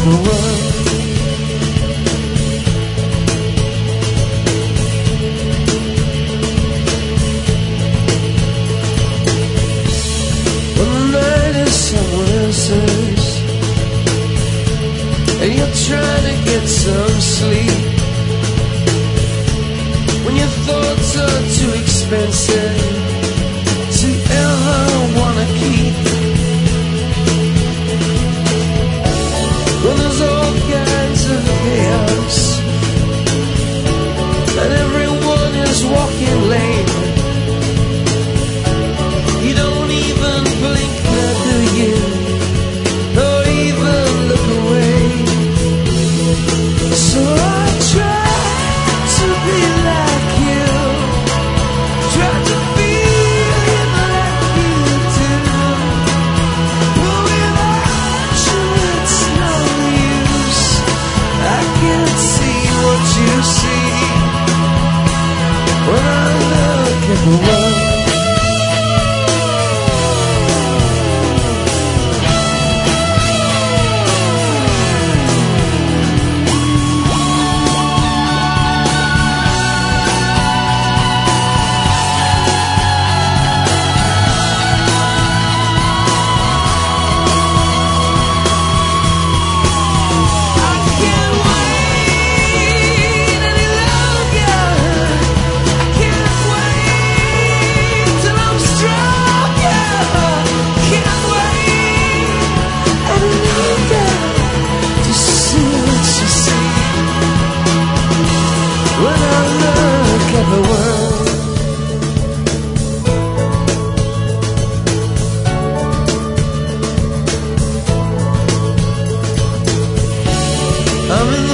the world. When the night is someone else's and you're trying to get some sleep, when your thoughts are too expensive to ever wanna keep, when there's all kinds of chaos and everyone is walking late, you don't even blink now, do you? Or even look away. So I try to be like you, try to feel like you do, but without you it's no use. I can't see what you see when I look at the world. The world. I'm in